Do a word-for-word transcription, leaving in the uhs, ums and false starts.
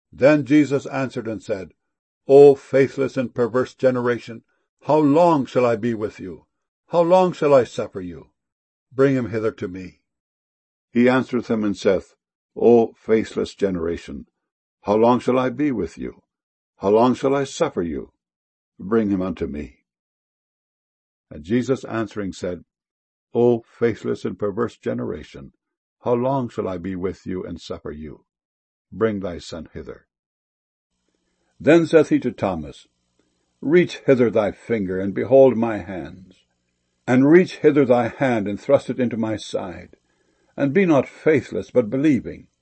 Then Jesus answered and said, O faithless and perverse generation, how long shall I be with you? How long shall I suffer you? Bring him hither to me. He answereth him and saith, O faithless generation, how long shall I be with you? How long shall I suffer you? Bring him unto me. And Jesus answering said, O faithless and perverse generation, how long shall I be with you and suffer you? Bring thy son hither. Then saith he to Thomas, Reach hither thy finger, and behold my hands. And reach hither thy hand, and thrust it into my side. And be not faithless, but believing.